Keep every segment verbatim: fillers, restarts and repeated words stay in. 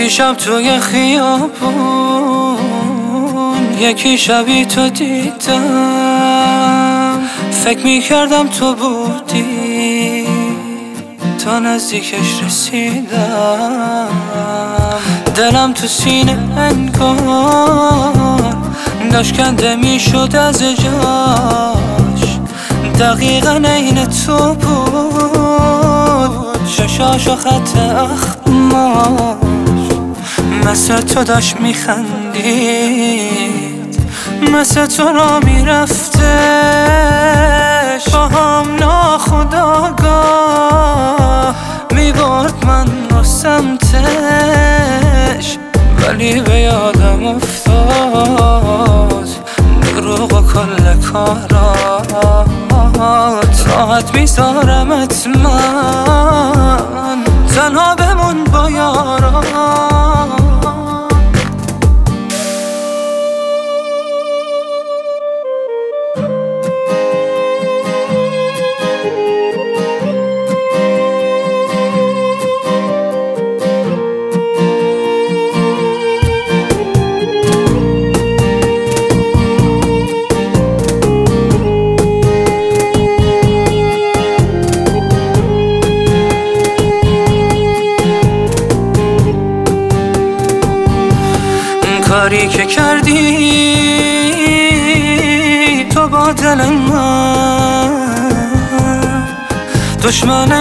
دیشب توی خیابون یکی شبی تو دیدم، فکر میکردم تو بودی تا نزدیکش رسیدم. دلم تو سینه انگار داشت کنده میشد از جاش، دقیقا عین تو بود، چشاش و خط اخماش مثل تو داشت میخندید، مثل تو را میرفتش با هم ناخودآگاه میبرد من رو سمتش، ولی به یادم افتاد دروغ و کل کارات، راحت میذارمت من تنها بمون با یاران. کاری که کردی تو با دل من، دشمن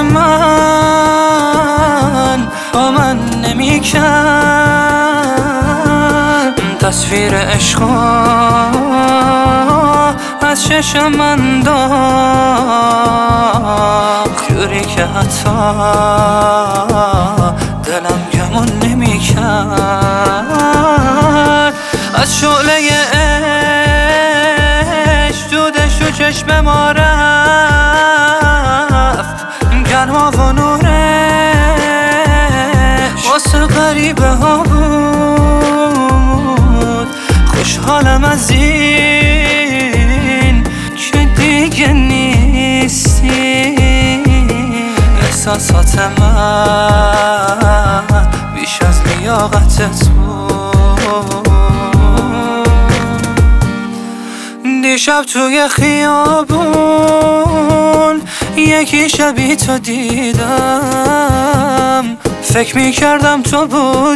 من با من نمی کرد، تصویر عشقا از چشم من داخت، جوری که حتی دلم گمون نمی کرد. از شعله عشق دودش و چشم ما رفت، گرما و نورش واسه غریبه ها بود. خوشحالم از این که دیگه نیستی، احساسات من بیش از لیاقتت بود. دیشب توی خیابون یکی شبی تو دیدم، فکر میکردم تو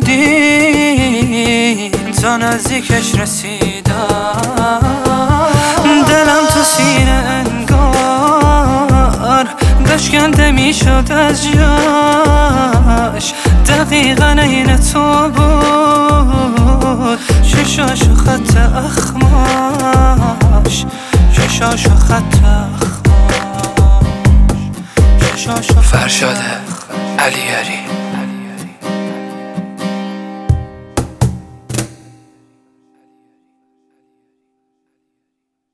بودی تا نزدیکش رسیدم. دلم تو سینه انگار داشت کنده میشد از جاش، دقیقا عین تو بود، چشاش و خط اخماش، چشاش و خط اخماش، چشاش و فرشاد علیاری.